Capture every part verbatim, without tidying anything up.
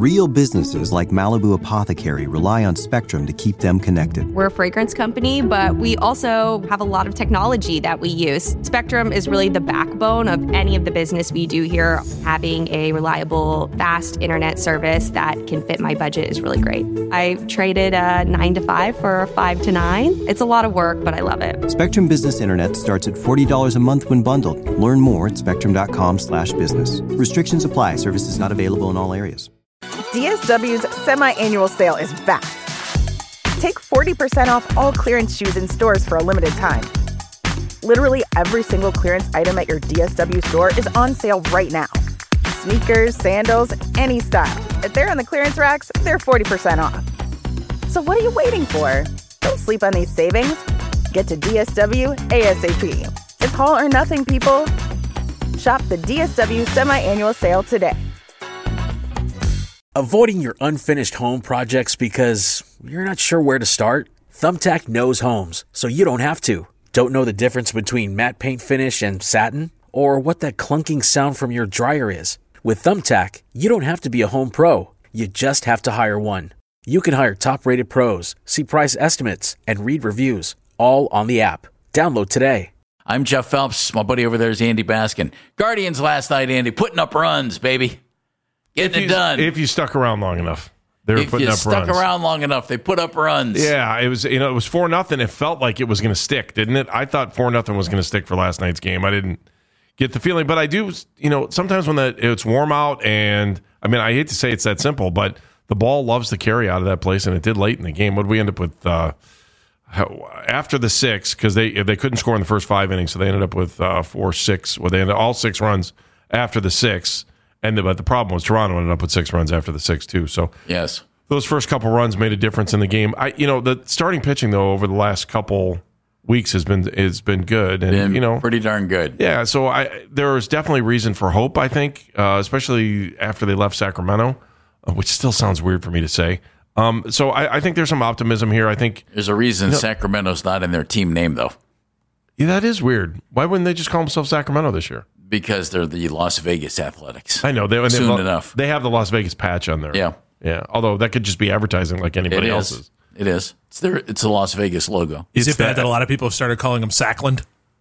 Real businesses like Malibu Apothecary rely on Spectrum to keep them connected. We're a fragrance company, but we also have a lot of technology that we use. Spectrum is really the backbone of any of the business we do here. Having a reliable, fast internet service that can fit my budget is really great. I traded a nine to five for a five to nine. It's a lot of work, but I love it. Spectrum Business Internet starts at forty dollars a month when bundled. Learn more at spectrum.com slash business. Restrictions apply. Services not available in all areas. D S W's semi-annual sale is back. Take forty percent off all clearance shoes in stores for a limited time. Literally every single clearance item at your D S W store is on sale right now. Sneakers, sandals, any style. If they're on the clearance racks, they're forty percent off. So what are you waiting for? Don't sleep on these savings. Get to D S W ASAP. It's all or nothing, people. Shop the D S W semi-annual sale today. Avoiding your unfinished home projects because you're not sure where to start? Thumbtack knows homes, so you don't have to. Don't know the difference between matte paint finish and satin? Or what that clunking sound from your dryer is? With Thumbtack, you don't have to be a home pro. You just have to hire one. You can hire top-rated pros, see price estimates, and read reviews, all on the app. Download today. I'm Jeff Phelps. My buddy over there is Andy Baskin. Guardians last night, Andy, putting up runs, baby. Getting if it done. If you stuck around long enough. They were if putting you up stuck runs. around long enough, they put up runs. Yeah, it was you know it was four nothing. It felt like it was going to stick, didn't it? I thought four nothing was going to stick for last night's game. I didn't get the feeling, but I do. You know, sometimes when the, it's warm out, and I mean, I hate to say it's that simple, but the ball loves to carry out of that place, and it did late in the game. What did we end up with uh, after the six? Because they they couldn't score in the first five innings, so they ended up with uh, four six. Well, they ended all six runs after the six. And the, but the problem was Toronto ended up with six runs after the six too. So yes, those first couple runs made a difference in the game. I, you know, the starting pitching though over the last couple weeks has been has been good, and been you know, pretty darn good. Yeah, so I there is definitely reason for hope. I think, uh, especially after they left Sacramento, uh, which still sounds weird for me to say. Um, so I, I think there's some optimism here. I think there's a reason you know, Sacramento's not in their team name though. Yeah, that is weird. Why wouldn't they just call themselves Sacramento this year? Because they're the Las Vegas Athletics. I know. They, Soon they, enough. They have the Las Vegas patch on there. Yeah. Yeah. Although that could just be advertising like anybody it else's. Is. It is. It's their, it's a Las Vegas logo. Is it's it bad that, that a lot of people have started calling them Sackland?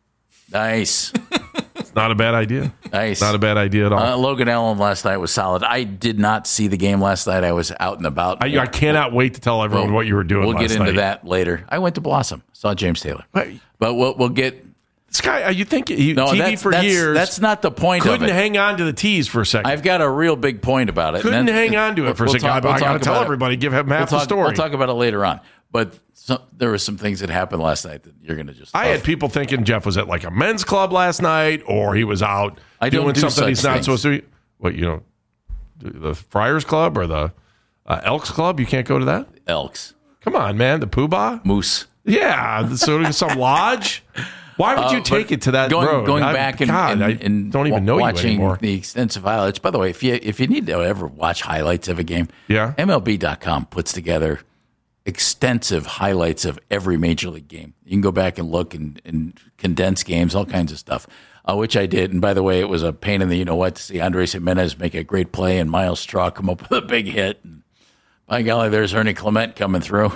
Nice. It's not a bad idea. Nice. Not a bad idea at all. Uh, Logan Allen last night was solid. I did not see the game last night. I was out and about. I, I cannot wait to tell everyone well, what you were doing We'll last get into night. that later. I went to Blossom. Saw James Taylor. Right. But we'll, we'll get... This guy, you think he, no, T V that's, for that's, years. That's not the point of it. Couldn't hang on to the T's for a second. I've got a real big point about it. Couldn't hang on to it for we'll a second. Talk, we'll I got to tell it. everybody, give him half we'll the talk, story. We'll talk about it later on. But some, there were some things that happened last night that you're going to just I love. had people thinking Jeff was at like a men's club last night, or he was out I don't doing do something such he's not things. supposed to be. What, you know, the Friars Club or the uh, Elks Club? You can't go to that? Elks. Come on, man. The Poobah? Moose. Yeah. So some lodge? Why would you Uh, take it to that going, road? Going I, back and, God, and, I and don't even know watching you anymore. the extensive highlights. By the way, if you if you need to ever watch highlights of a game, yeah. M L B dot com puts together extensive highlights of every major league game. You can go back and look and, and condense games, all kinds of stuff, uh, which I did. And by the way, it was a pain in the you know what to see Andres Jimenez make a great play and Miles Straw come up with a big hit. And by golly, there's Ernie Clement coming through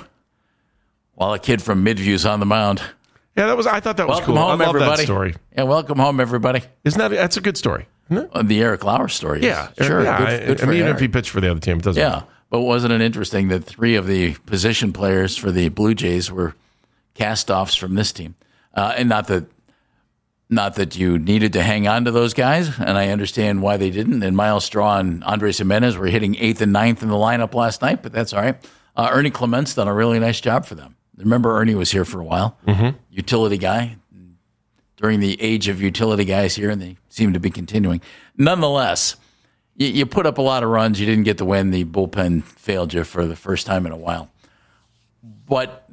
while a kid from Midview's on the mound. Yeah, that was. I thought that was welcome cool. home, I love everybody. that story. Yeah, welcome home, everybody. Isn't that that's a good story? Isn't it? Uh, the Eric Lauer story. Yeah, is, sure. Yeah, good, good I for mean, even Eric. if he pitched for the other team, it doesn't. Yeah, matter. but wasn't it interesting that three of the position players for the Blue Jays were cast-offs from this team, uh, and not that not that you needed to hang on to those guys, and I understand why they didn't. And Miles Straw and Andres Jimenez were hitting eighth and ninth in the lineup last night, but that's all right. Uh, Ernie Clement's done a really nice job for them. Remember, Ernie was here for a while, mm-hmm. utility guy. During the age of utility guys here, and they seem to be continuing. Nonetheless, you, you put up a lot of runs. You didn't get the win. The bullpen failed you for the first time in a while. But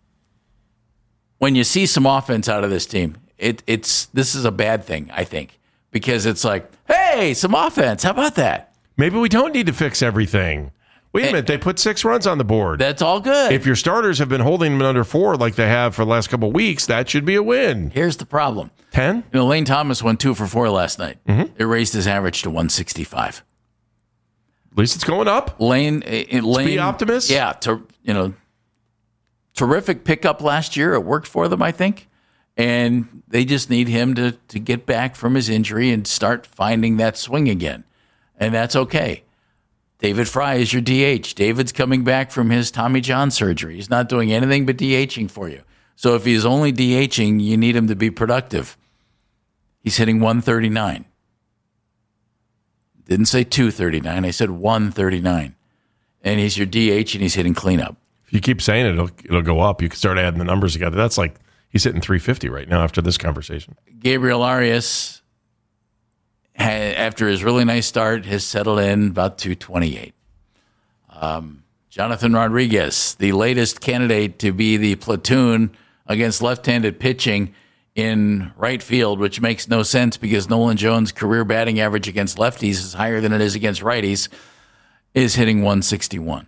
when you see some offense out of this team, it, it's this is a bad thing, I think, because it's like, hey, some offense. How about that? Maybe we don't need to fix everything. Wait a minute, they put six runs on the board. That's all good. If your starters have been holding them under four like they have for the last couple of weeks, that should be a win. Here's the problem. Ten? You know, Lane Thomas went two for four last night. Mm-hmm. It raised his average to one sixty-five. At least it's going up. Lane, uh, Lane, be optimist. Yeah, to, you know, terrific pickup last year. It worked for them, I think, and they just need him to to get back from his injury and start finding that swing again, and that's okay. David Fry is your D H. David's coming back from his Tommy John surgery. He's not doing anything but DHing for you. So if he's only DHing, you need him to be productive. He's hitting one thirty-nine. Didn't say two thirty-nine. I said one thirty-nine. And he's your D H, and he's hitting cleanup. If you keep saying it, it'll, it'll go up. You can start adding the numbers together. That's like he's hitting three fifty right now after this conversation. Gabriel Arias, ha- after his really nice start, has settled in about two twenty-eight. Um, Jonathan Rodriguez, the latest candidate to be the platoon against left-handed pitching in right field, which makes no sense because Nolan Jones' career batting average against lefties is higher than it is against righties, is hitting one sixty-one.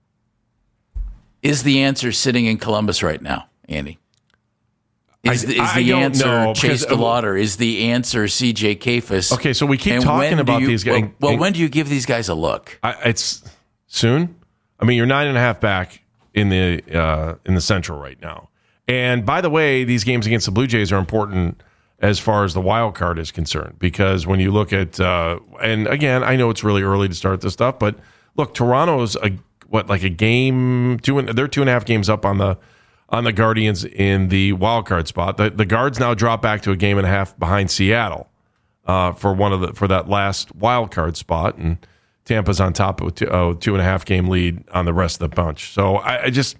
Is the answer sitting in Columbus right now, Andy? Is, I, the, is I the don't answer know, Chase because, uh, DeLauder? Is the answer C J Kafis? Okay, so we keep And talking when do about you- these guys. Well, well, when do you give these guys a look? I, it's soon. I mean, you're nine and a half back in the uh, in the Central right now. And by the way, these games against the Blue Jays are important as far as the wild card is concerned, because when you look at uh, and again, I know it's really early to start this stuff, but look, Toronto's a what like a game two and they're two and a half games up on the on the Guardians in the wild card spot. The, the Guards now drop back to a game and a half behind Seattle uh, for one of the for that last wild card spot, and Tampa's on top of a two, oh, two and a half game lead on the rest of the bunch. So I, I just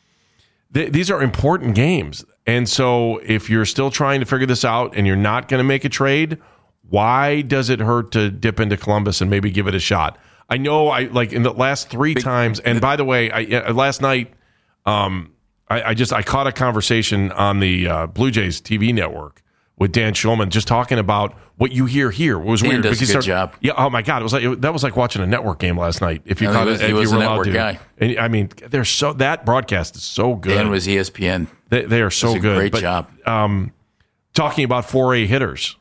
th- these are important games, and so if you're still trying to figure this out and you're not going to make a trade, why does it hurt to dip into Columbus and maybe give it a shot? I know I like in the last three times, and by the way, I, last night. Um, I, I just I caught a conversation on the uh, Blue Jays T V network with Dan Schulman, just talking about what you hear here. It was Dan weird. does a because good he started- job. Yeah. Oh my God. It was like it, that was like watching a network game last night. If you No, caught he was- it, he if was you a were allowed network to. guy. And I mean, they're so that broadcast is so good. Dan was E S P N. They, they are so Does a good. Great But, job. Um, talking about four A hitters,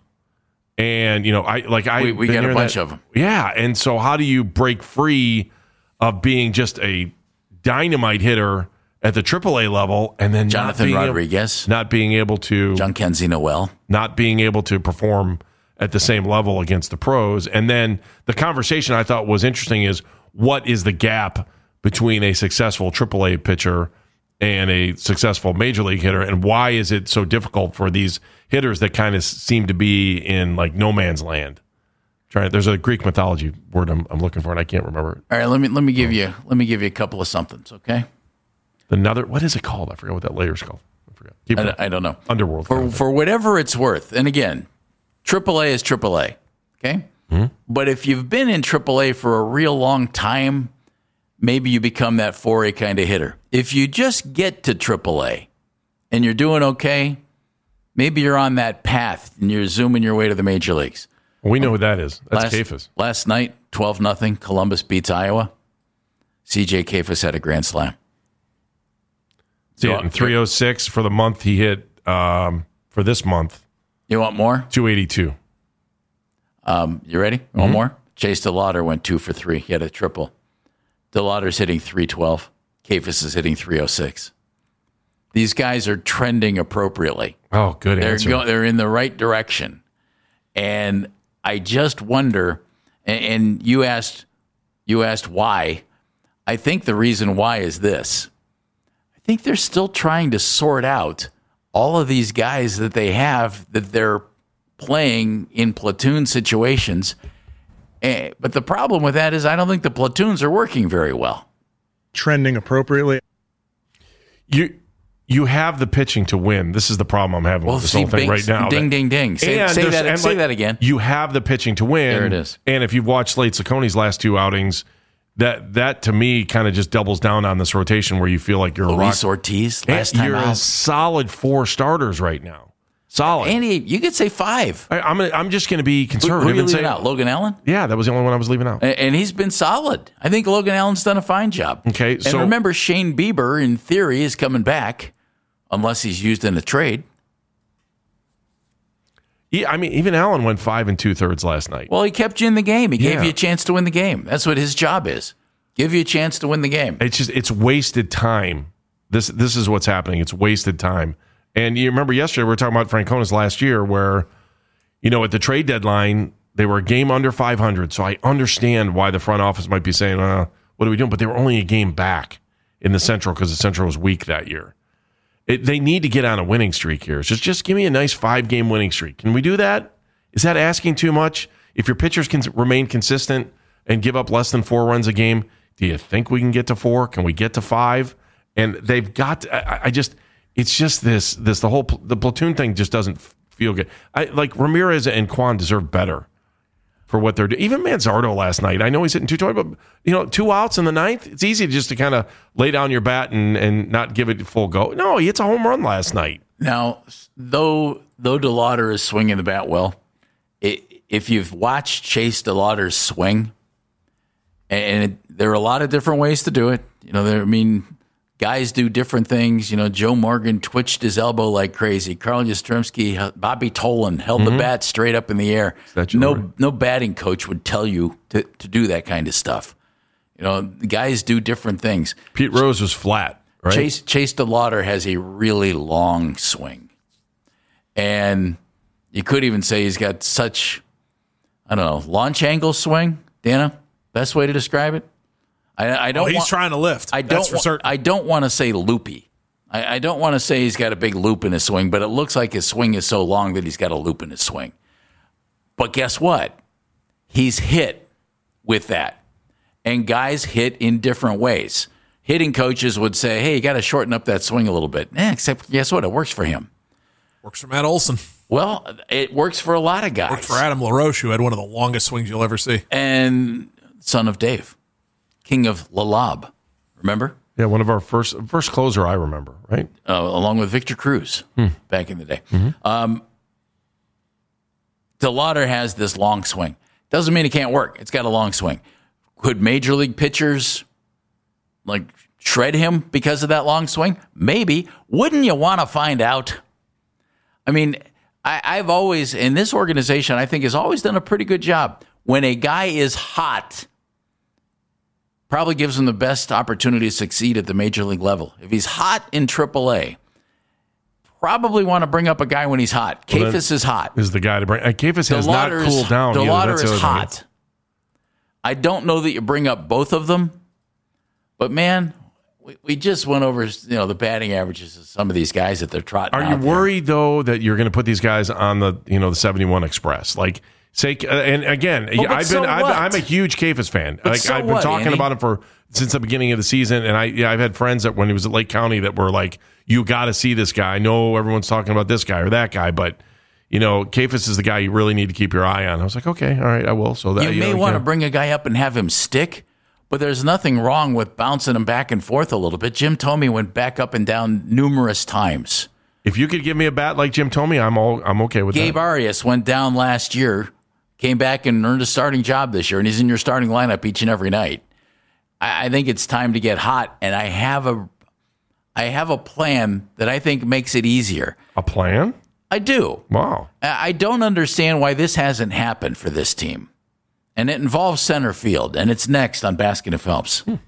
and you know, I like I We- we been got a hearing bunch that- of 'em. Yeah, and so how do you break free of being just a dynamite hitter at the triple A level, and then Jonathan not being Rodriguez. able, not being able to John Kenzie Noel. not being able to perform at the same level against the pros. And then the conversation I thought was interesting is what is the gap between a successful triple A pitcher and a successful major league hitter, and why is it so difficult for these hitters that kind of seem to be in like no man's land? Trying, there's a Greek mythology word I'm, I'm looking for, and I can't remember it. All right, let me let me give you let me give you a couple of somethings, okay? Another, what is it called? I forgot what that layer's called. I forgot. Keep I, going. I don't know. Underworld. For kind of thing. for whatever it's worth. And again, triple A is triple A, okay? Mm-hmm. But if you've been in triple A for a real long time, maybe you become that four A kind of hitter. If you just get to triple A and you're doing okay, maybe you're on that path and you're zooming your way to the major leagues. We know who that is. That's last, Kafis. Last night, twelve nothing, Columbus beats Iowa. C J Kafis had a grand slam. He hit in three oh six for the month. He hit um, for this month You want more? two eighty-two. Um, you ready? Mm-hmm. One more? Chase DeLauder went two for three. He had a triple. DeLauder's hitting three twelve. Kafis is hitting three oh six. These guys are trending appropriately. Oh, good They're answer. go, they're in the right direction. And I just wonder, and, and you asked you asked why. I think the reason why is this. I think they're still trying to sort out all of these guys that they have that they're playing in platoon situations. Eh, but the problem with that is I don't think the platoons are working very well. Trending appropriately. You you have the pitching to win. This is the problem I'm having Well, with this see, whole thing bing, right now. ding, That- ding, ding. Say, And say there's- that. and Say like, that again. You have the pitching to win. There it is. And if you've watched Slade Sacconi's last two outings, that that to me kind of just doubles down on this rotation where you feel like you're a rock. Luis Ortiz last And time you're a out. solid four starters right now. Solid. Andy, you could say five. I, I'm gonna, I'm just going to be Who, conservative who are you and say, leaving out? Logan Allen? yeah, that was the only one I was leaving out. And, and he's been solid. I think Logan Allen's done a fine job. Okay, And so- remember, Shane Bieber, in theory, is coming back unless he's used in a trade. Yeah, I mean, even Allen went five and two thirds last night. Well, he kept you in the game. He Yeah. gave you a chance to win the game. That's what his job is. Give you a chance to win the game. It's just it's wasted time. This this is what's happening. It's wasted time. And you remember yesterday we were talking about Francona's last year, where you know at the trade deadline they were a game under five hundred. So I understand why the front office might be saying, uh, "What are we doing?" But they were only a game back in the Central because the Central was weak that year. It, they need to get on a winning streak here. Just just give me a nice five game winning streak. Can we do that? Is that asking too much? If your pitchers can remain consistent and give up less than four runs a game, do you think we can get to four? Can we get to five? And they've got. To, I, I just. It's just this. This the whole the platoon thing just doesn't feel good. I like Ramirez and Kwan deserve better for what they're doing. Even Manzardo last night. I know he's hitting two twenty, but you know, two outs in the ninth. It's easy just to kind of lay down your bat and and not give it full go. No, he hits a home run last night. Now, though, though DeLauder is swinging the bat well, it, if you've watched Chase DeLauder's swing, and it, there are a lot of different ways to do it. You know, there. I mean, guys do different things. You know, Joe Morgan twitched his elbow like crazy. Carl Yastrzemski, Bobby Tolan held mm-hmm. the bat straight up in the air. No, no batting coach would tell you to, to do that kind of stuff. You know, guys do different things. Pete Rose was flat, right? Chase Chase DeLauder has a really long swing, and you could even say he's got such, I don't know, launch angle swing. Dana, best way to describe it. I, I don't. Oh, he's want, trying to lift. I don't. That's for certain. I don't want to say loopy. I, I don't want to say he's got a big loop in his swing, but it looks like his swing is so long that he's got a loop in his swing. But guess what? He's hit with that, and guys hit in different ways. Hitting coaches would say, "Hey, you got to shorten up that swing a little bit." Eh, except guess what? It works for him. Works for Matt Olson. Well, it works for a lot of guys. Worked for Adam LaRoche, who had one of the longest swings you'll ever see, and son of Dave. King of Lalab, remember? Yeah, one of our first first closer I remember, right? Uh, along with Victor Cruz hmm. back in the day. Mm-hmm. Um, DeLauder has this long swing. Doesn't mean it can't work. It's got a long swing. Could major league pitchers like shred him because of that long swing? Maybe. Wouldn't you want to find out? I mean, I, I've always, in this organization, I think has always done a pretty good job. When a guy is hot, probably gives him the best opportunity to succeed at the major league level. If he's hot in triple A, probably want to bring up a guy when he's hot. Well, Kefis is hot. Is the guy to bring. Uh, Kefis has not cooled down. DeLauder is hot. I don't know that you bring up both of them, but man, we, we just went over you know the batting averages of some of these guys that they're trotting. Are you worried there. though that you're going to put these guys on the you know the seventy-one Express like? Say, uh, and again, oh, I've so been, I've, I'm a huge Kefis fan. But like so I've been what, talking Andy? about him for since the beginning of the season, and I, yeah, I've had friends that when he was at Lake County that were like, "You got to see this guy." I know everyone's talking about this guy or that guy, but you know, Kefis is the guy you really need to keep your eye on. I was like, okay, all right, I will. So that you, you may know, want yeah. to bring a guy up and have him stick, but there's nothing wrong with bouncing him back and forth a little bit. Jim Thome went back up and down numerous times. If you could give me a bat like Jim Thome, I'm all I'm okay with Gabe that. Arias went down last year. Came back and earned a starting job this year, and he's in your starting lineup each and every night. I, I think it's time to get hot, and I have a, I have a plan that I think makes it easier. A plan? I do. Wow. I, I don't understand why this hasn't happened for this team, and it involves center field, and it's next on Baskin and Phelps. Hmm.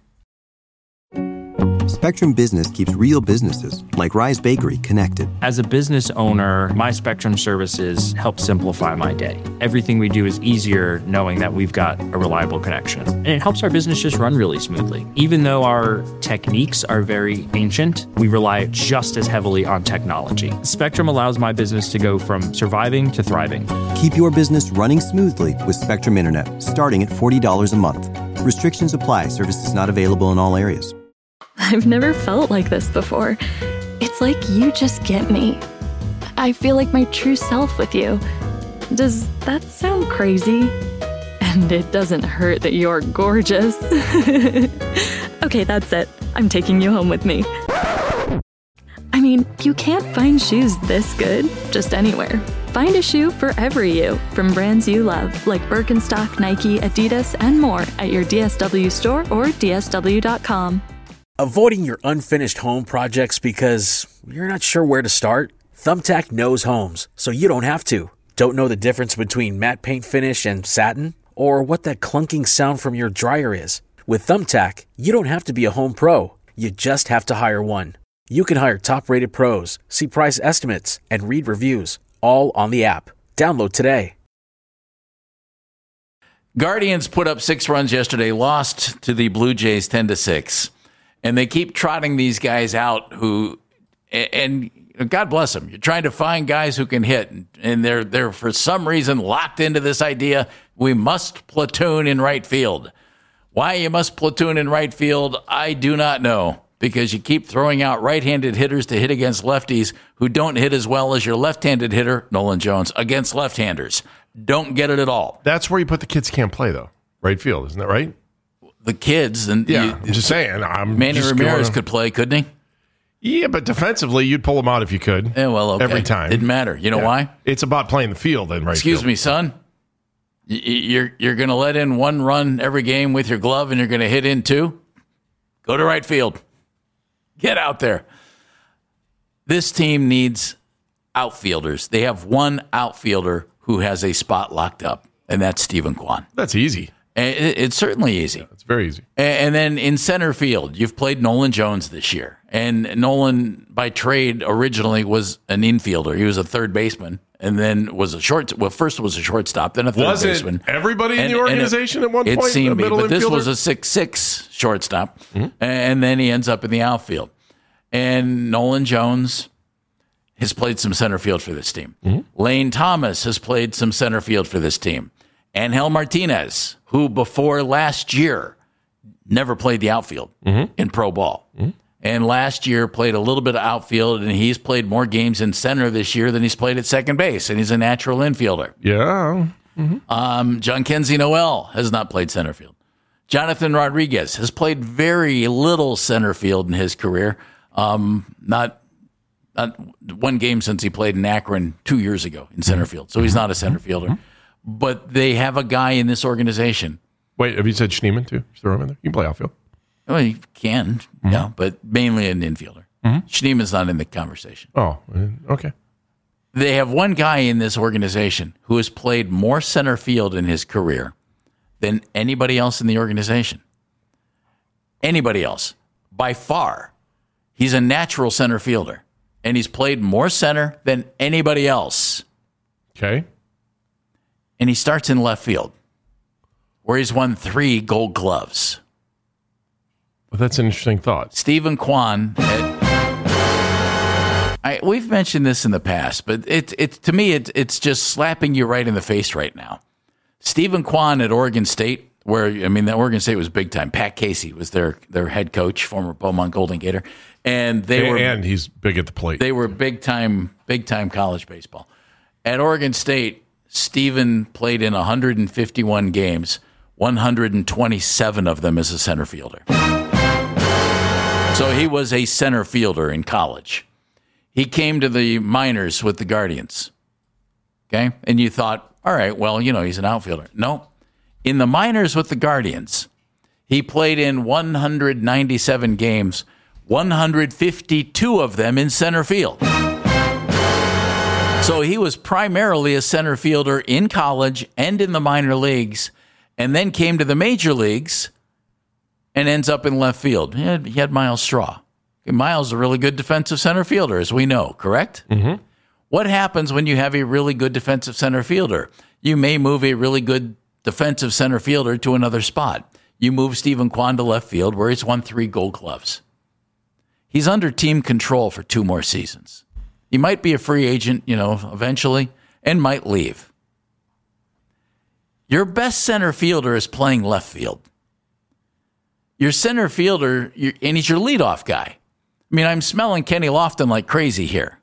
Spectrum Business keeps real businesses, like Rise Bakery, connected. As a business owner, my Spectrum services help simplify my day. Everything we do is easier knowing that we've got a reliable connection. And it helps our business just run really smoothly. Even though our techniques are very ancient, we rely just as heavily on technology. Spectrum allows my business to go from surviving to thriving. Keep your business running smoothly with Spectrum Internet, starting at forty dollars a month. Restrictions apply. Services not available in all areas. I've never felt like this before. It's like you just get me. I feel like my true self with you. Does that sound crazy? And it doesn't hurt that you're gorgeous. Okay, that's it. I'm taking you home with me. I mean, you can't find shoes this good just anywhere. Find a shoe for every you from brands you love, like Birkenstock, Nike, Adidas, and more at your D S W store or D S W dot com. Avoiding your unfinished home projects because you're not sure where to start? Thumbtack knows homes, so you don't have to. Don't know the difference between matte paint finish and satin? Or what that clunking sound from your dryer is? With Thumbtack, you don't have to be a home pro. You just have to hire one. You can hire top-rated pros, see price estimates, and read reviews, all on the app. Download today. Guardians put up six runs yesterday, lost to the Blue Jays ten to six. And they keep trotting these guys out who, and God bless them, you're trying to find guys who can hit. And they're, they're for some reason locked into this idea, we must platoon in right field. Why you must platoon in right field, I do not know. Because you keep throwing out right-handed hitters to hit against lefties who don't hit as well as your left-handed hitter, Nolan Jones, against left-handers. Don't get it at all. That's where you put the kids can't play, though. Right field, isn't that right? The kids. and Yeah, you, I'm just saying. I'm Manny just Ramirez going, could play, couldn't he? Yeah, but defensively, you'd pull them out if you could. Yeah, well, okay. Every time. Didn't matter. You know Yeah. why? It's about playing the field and right Excuse field. me, son. Y- You're, you're going to let in one run every game with your glove and you're going to hit in two? Go to right field. Get out there. This team needs outfielders. They have one outfielder who has a spot locked up, and that's Stephen Kwan. That's easy. And it- It's certainly easy. It's very easy. A- And then in center field, you've played Nolan Jones this year. And Nolan, by trade, originally was an infielder. He was a third baseman, and then was a short. Well, first was a shortstop, then a third Wasn't baseman. everybody in And- the and organization it, at one it point seemed a to be, middle but this infielder? was a six six shortstop, and then he ends up in the outfield. And Nolan Jones has played some center field for this team. Lane Thomas has played some center field for this team. Angel Martinez, who before last year never played the outfield in pro ball. And last year played a little bit of outfield, and he's played more games in center this year than he's played at second base, and he's a natural infielder. Yeah. Um, John Kenzie Noel has not played center field. Jonathan Rodriguez has played very little center field in his career. Um, not, not one game since he played in Akron two years ago in center field. So he's not a center fielder. But they have a guy in this organization. Wait, have you said Schneemann, too? Just throw him in there. You can play outfield. Well, he can, yeah, but mainly an infielder. Schneemann's not in the conversation. Oh, okay. They have one guy in this organization who has played more center field in his career than anybody else in the organization. Anybody else, by far. He's a natural center fielder, and he's played more center than anybody else. Okay. And he starts in left field, where he's won three Gold Gloves. Well, that's an interesting thought. Stephen Kwan. Had, I, we've mentioned this in the past, but it, it to me, it, it's just slapping you right in the face right now. Stephen Kwan at Oregon State, where, I mean, the Oregon State was big time. Pat Casey was their, their head coach, former Beaumont Golden Gator. And they and, were and he's big at the plate. They were big time, big time college baseball. At Oregon State, Stephen played in one hundred fifty-one games, one hundred twenty-seven of them as a center fielder. So he was a center fielder in college. He came to the minors with the Guardians. Okay? And you thought, all right, well, you know, he's an outfielder. No. In the minors with the Guardians, he played in one hundred ninety-seven games, one hundred fifty-two of them in center field. So he was primarily a center fielder in college and in the minor leagues, and then came to the major leagues and ends up in left field. He had, he had Miles Straw. Miles is a really good defensive center fielder, as we know, correct? Mm-hmm. What happens when you have a really good defensive center fielder? You may move a really good defensive center fielder to another spot. You move Stephen Kwan to left field, where he's won three Gold Gloves. He's under team control for two more seasons. He might be a free agent, you know, eventually, and might leave. Your best center fielder is playing left field. Your center fielder, and he's your leadoff guy. I mean, I'm smelling Kenny Lofton like crazy here.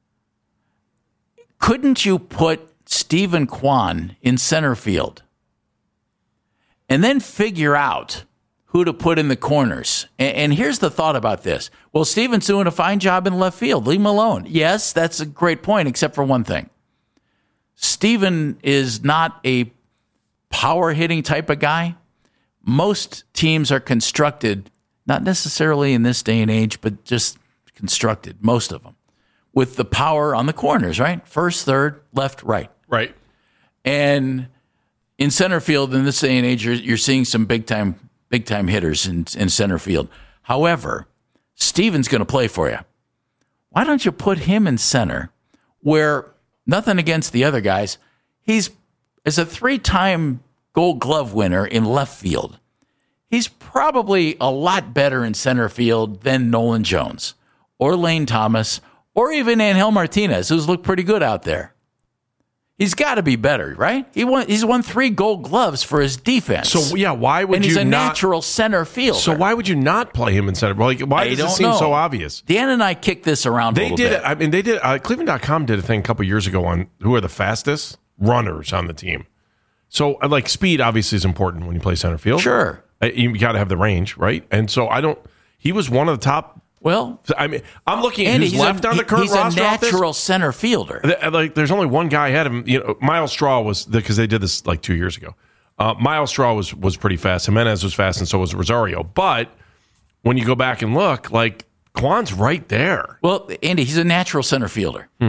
Couldn't you put Stephen Kwan in center field and then figure out who to put in the corners? And, and here's the thought about this. Well, Stephen's doing a fine job in left field. Leave him alone. Yes, that's a great point, except for one thing. Stephen is not a power-hitting type of guy. Most teams are constructed, not necessarily in this day and age, but just constructed, most of them, with the power on the corners, right? First, third, left, right. Right. And in center field, in this day and age, you're, you're seeing some big time, big time hitters in, in center field. However, Steven's going to play for you. Why don't you put him in center where, nothing against the other guys, he's as a three-time Gold Glove winner in left field. He's probably a lot better in center field than Nolan Jones or Lane Thomas or even Angel Martinez, who's looked pretty good out there. He's got to be better, right? He won. He's won three Gold Gloves for his defense. So yeah, why would and you he's a not, natural center fielder. So why would you not play him in center? Like, why I does don't it seem know. so obvious? Dan and I kicked this around. They a little did. bit. I mean, they did. Uh, Cleveland dot com did a thing a couple years ago on who are the fastest runners on the team. So, uh, like, speed obviously is important when you play center field. Sure, uh, you got to have the range, right? And so I don't. He was one of the top. Well, I mean, I'm looking at Andy, who's he's left a, on the current he's roster. a off this. natural center fielder. Like, there's only one guy ahead of him. You know, Miles Straw was because they did this like two years ago. Uh, Miles Straw was was pretty fast. Jimenez was fast, and so was Rosario. But when you go back and look, like Kwan's right there. Well, Andy, he's a natural center fielder. Hmm.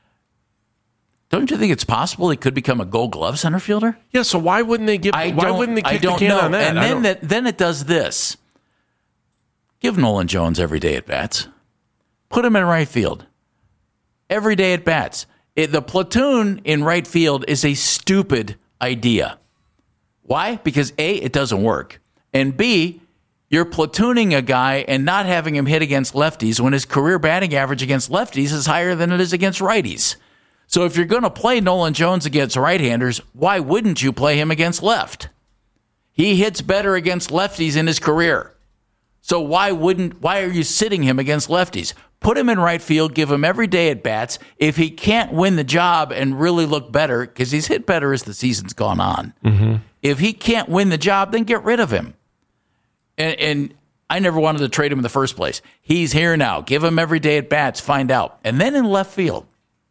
Don't you think it's possible he could become a Gold Glove center fielder? Yeah. So why wouldn't they give? I Why don't- wouldn't they I kick the don't can know. on that? And I then don't- that then it does this. Give Nolan Jones every day at bats. Put him in right field. Every day at bats. It, the platoon in right field is a stupid idea. Why? Because A, it doesn't work. And B, you're platooning a guy and not having him hit against lefties when his career batting average against lefties is higher than it is against righties. So if you're going to play Nolan Jones against right-handers, why wouldn't you play him against left? He hits better against lefties in his career. So why wouldn't why are you sitting him against lefties? Put him in right field, give him every day at bats. If he can't win the job and really look better, because he's hit better as the season's gone on, mm-hmm. if he can't win the job, then get rid of him. And, and I never wanted to trade him in the first place. He's here now. Give him every day at bats, find out. And then in left field,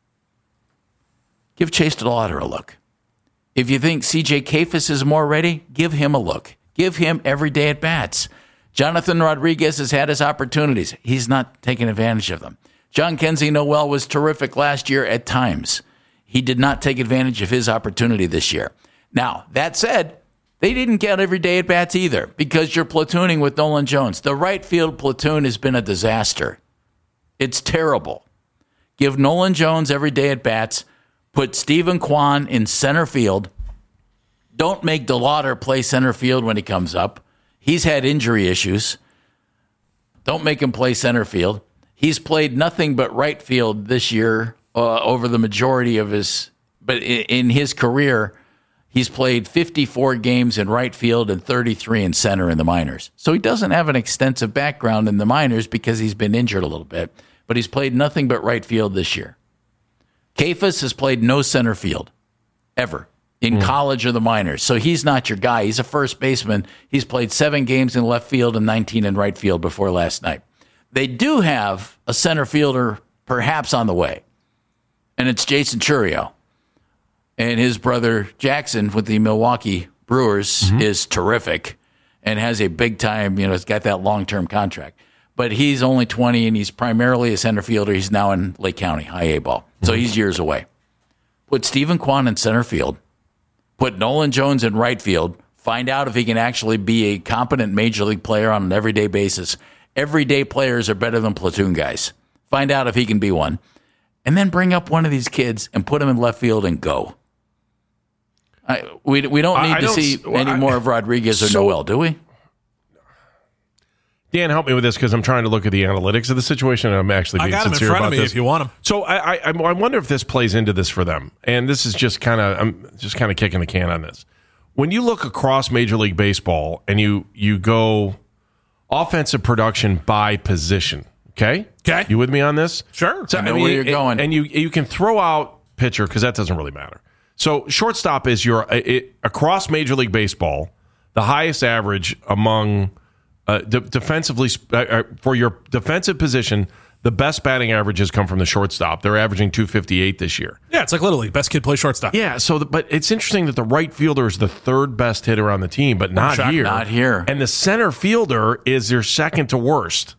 give Chase DeLauder a look. If you think C J Kayfus is more ready, give him a look. Give him every day at bats. Jonathan Rodriguez has had his opportunities. He's not taking advantage of them. John Kenzie Noel was terrific last year at times. He did not take advantage of his opportunity this year. Now, that said, they didn't get every day at bats either because you're platooning with Nolan Jones. The right field platoon has been a disaster. It's terrible. Give Nolan Jones every day at bats. Put Stephen Kwan in center field. Don't make DeLauder play center field when he comes up. He's had injury issues. Don't make him play center field. He's played nothing but right field this year uh, over the majority of his, but in his career, he's played fifty-four games in right field and thirty-three in center in the minors. So he doesn't have an extensive background in the minors because he's been injured a little bit, but he's played nothing but right field this year. Kayfus has played no center field ever. In mm. college or the minors. So he's not your guy. He's a first baseman. He's played seven games in left field and nineteen in right field before last night. They do have a center fielder perhaps on the way, and it's Jason Churio. And his brother Jackson with the Milwaukee Brewers mm-hmm. is terrific and has a big-time, you know, he's got that long-term contract. But he's only twenty, and he's primarily a center fielder. He's now in Lake County, high A ball. So mm-hmm. he's years away. Put Stephen Kwan in center field. Put Nolan Jones in right field. Find out if he can actually be a competent major league player on an everyday basis. Everyday players are better than platoon guys. Find out if he can be one. And then bring up one of these kids and put him in left field and go. I, we we don't need I, I to don't, see well, any I, more of Rodriguez or so, Noel, do we? Dan, help me with this because I'm trying to look at the analytics of the situation, and I'm actually being I got sincere him in front about of me this. if you want him. So I, I I wonder if this plays into this for them, and this is just kind of I'm just kind of kicking the can on this. When you look across Major League Baseball and you you go offensive production by position, okay, okay, you with me on this? Sure. So, I know I mean, where you're going, and you you can throw out pitcher because that doesn't really matter. So shortstop is your it, across Major League Baseball the highest average among. Uh, de- defensively, uh, for your defensive position, the best batting averages come from the shortstop. They're averaging two fifty-eight this year. Yeah, it's like literally best kid plays shortstop. Yeah, so the, but it's interesting that the right fielder is the third best hitter on the team, but not Shock, here. Not here. And the center fielder is their second to worst.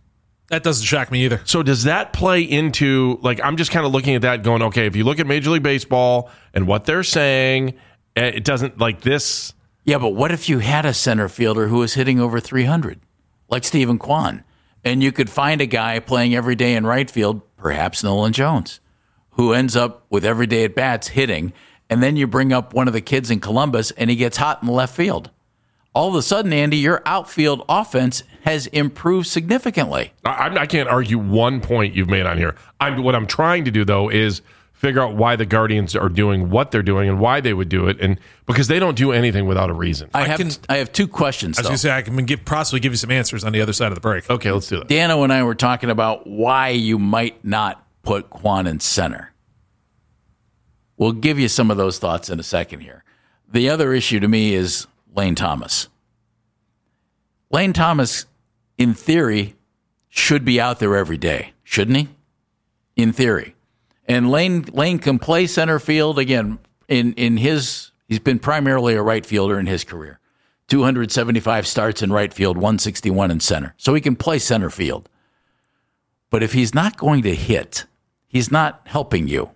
That doesn't shock me either. So does that play into, like, I'm just kind of looking at that going, okay, if you look at Major League Baseball and what they're saying, it doesn't, like this. Yeah, but what if you had a center fielder who was hitting over three hundred, like Stephen Kwan, and you could find a guy playing every day in right field, perhaps Nolan Jones, who ends up with every day at bats hitting, and then you bring up one of the kids in Columbus and he gets hot in the left field. All of a sudden, Andy, your outfield offense has improved significantly. I, I can't argue one point you've made on here. I'm, what I'm trying to do, though, is figure out why the Guardians are doing what they're doing and why they would do it, and because they don't do anything without a reason. I, I have can, I have two questions, I was though. going to say, I can give, possibly give you some answers on the other side of the break. Okay, let's do that. Dano and I were talking about why you might not put Kwan in center. We'll give you some of those thoughts in a second here. The other issue to me is Lane Thomas. Lane Thomas, in theory, should be out there every day, shouldn't he? In theory. And Lane Lane can play center field. Again, in, in his, he's been primarily a right fielder in his career. two hundred seventy-five starts in right field, one sixty-one in center. So he can play center field. But if he's not going to hit, he's not helping you.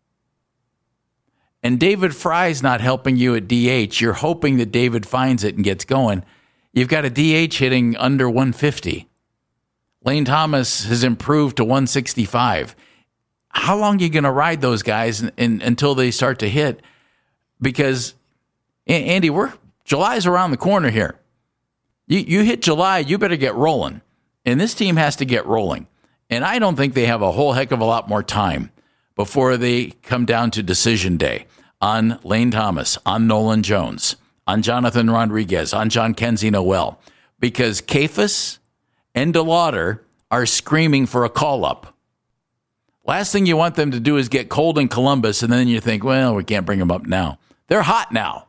And David Fry's not helping you at D H. You're hoping that David finds it and gets going. You've got a D H hitting under one fifty. Lane Thomas has improved to one sixty-five. How long are you going to ride those guys in, in, until they start to hit? Because, Andy, we're July's around the corner here. You, you hit July, you better get rolling. And this team has to get rolling. And I don't think they have a whole heck of a lot more time before they come down to decision day on Lane Thomas, on Nolan Jones, on Jonathan Rodriguez, on John Kenzie Noel, because Kefas and DeLauder are screaming for a call-up. Last thing you want them to do is get cold in Columbus, and then you think, well, we can't bring them up now. They're hot now.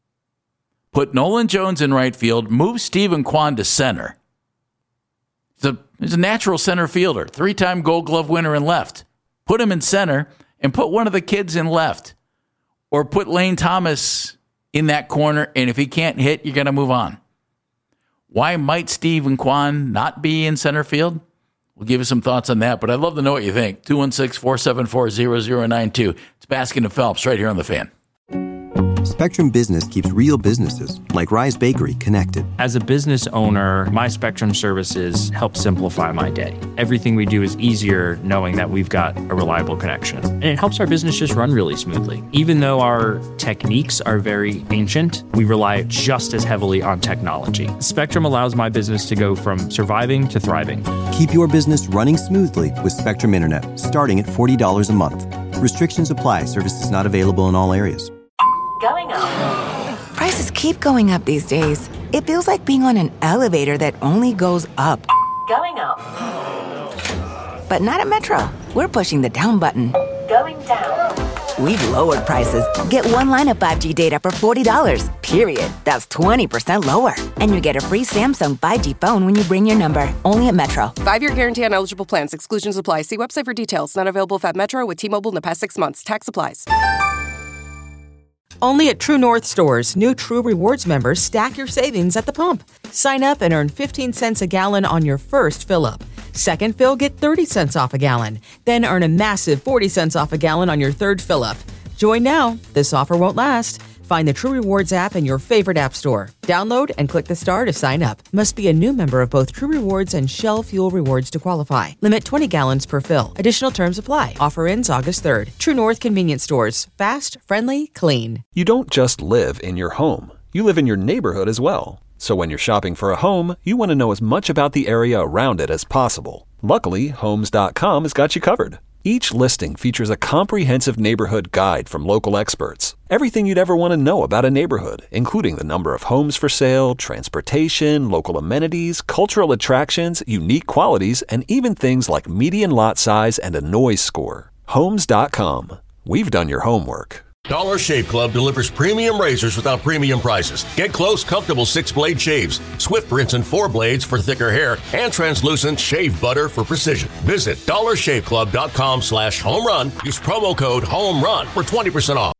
Put Nolan Jones in right field, move Stephen Kwan to center. He's a, he's a natural center fielder, three-time Gold Glove winner in left. Put him in center and put one of the kids in left. Or put Lane Thomas in that corner, and if he can't hit, you're going to move on. Why might Stephen Kwan not be in center field? We'll give you some thoughts on that, but I'd love to know what you think. two one six, four seven four, zero zero nine two. It's Baskin and Phelps right here on The Fan. Spectrum Business keeps real businesses, like Rise Bakery, connected. As a business owner, my Spectrum services help simplify my day. Everything we do is easier knowing that we've got a reliable connection. And it helps our business just run really smoothly. Even though our techniques are very ancient, we rely just as heavily on technology. Spectrum allows my business to go from surviving to thriving. Keep your business running smoothly with Spectrum Internet, starting at forty dollars a month. Restrictions apply. Services not available in all areas. Going up. Prices keep going up these days. It feels like being on an elevator that only goes up. Going up. But not at Metro. We're pushing the down button. Going down. We've lowered prices. Get one line of five G data for forty dollars, period. That's twenty percent lower. And you get a free Samsung five G phone when you bring your number. Only at Metro. Five-year guarantee on eligible plans. Exclusions apply. See website for details. Not available at Metro with T-Mobile in the past six months. Tax applies. Only at True North stores, new True Rewards members stack your savings at the pump. Sign up and earn fifteen cents a gallon on your first fill-up. Second fill, get thirty cents off a gallon. Then earn a massive forty cents off a gallon on your third fill-up. Join now. This offer won't last. Find the True Rewards app in your favorite app store. Download and click the star to sign up. Must be a new member of both True Rewards and Shell Fuel Rewards to qualify. Limit twenty gallons per fill. Additional terms apply. Offer ends August third. True North Convenience Stores. Fast, friendly, clean. You don't just live in your home. You live in your neighborhood as well. So when you're shopping for a home, you want to know as much about the area around it as possible. Luckily, Homes dot com has got you covered. Each listing features a comprehensive neighborhood guide from local experts. Everything you'd ever want to know about a neighborhood, including the number of homes for sale, transportation, local amenities, cultural attractions, unique qualities, and even things like median lot size and a noise score. Homes dot com. We've done your homework. Dollar Shave Club delivers premium razors without premium prices. Get close, comfortable six-blade shaves, Swift rinse and four blades for thicker hair, and translucent shave butter for precision. Visit dollar shave club dot com slash home run. Use promo code HOME RUN for twenty percent off.